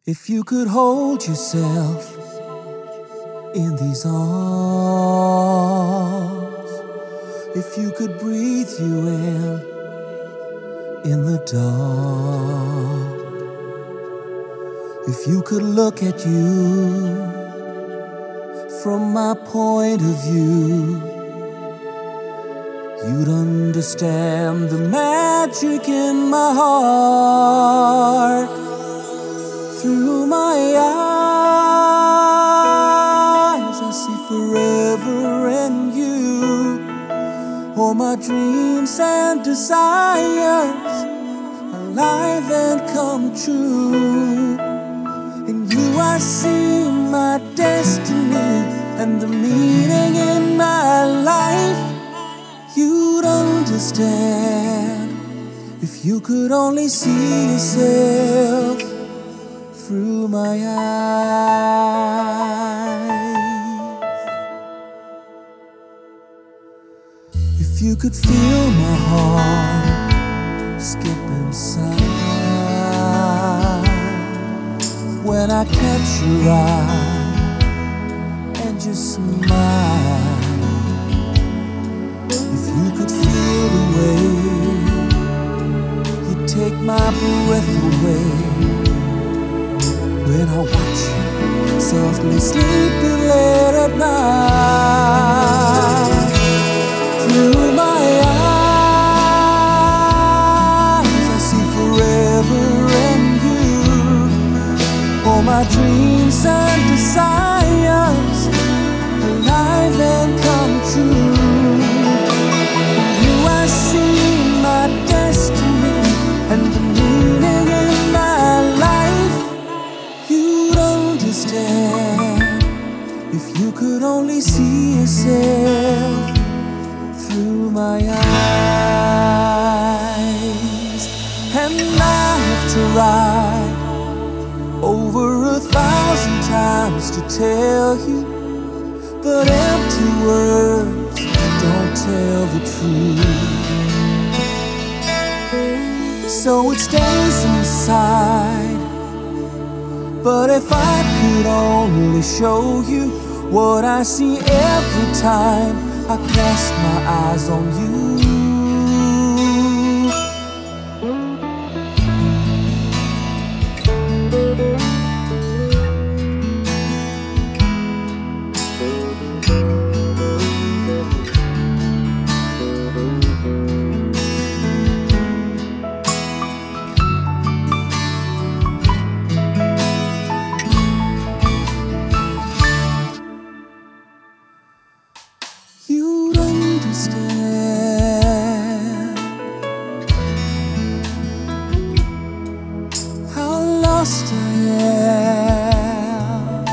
If you could hold yourself in these arms, if you could breathe you in the dark, if you could look at you from my point of view, you'd understand the magic in my heart. Through my eyes, I see forever and you. All my dreams and desires, alive and come true. In you I see my destiny and the meaning in my life. You'd understand if you could only see yourself through my eyes. If you could feel my heart skip inside when I catch your eye and just smile. If you could feel the way you take my breath away when I watch you softly sleeping late at night. Through my eyes, I see forever and you. All my dreams and desires, alive and come true. In you I see my destiny and the meaning in my life. You'd understand if you could only see yourself through my eyes. And I have tried over 1,000 times to tell you, but empty words don't tell the truth. So it stays inside. But if I could only show you what I see every time I cast my eyes on you. You'd understand how lost I am.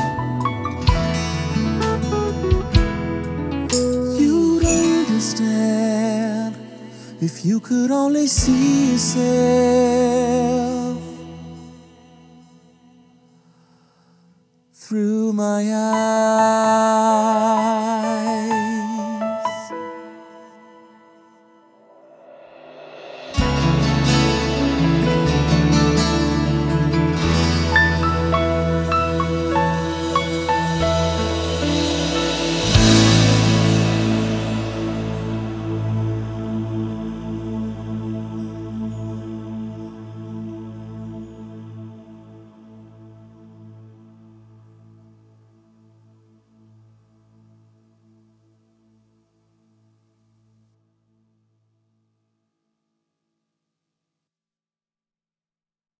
You'd understand if you could only see yourself through my eyes.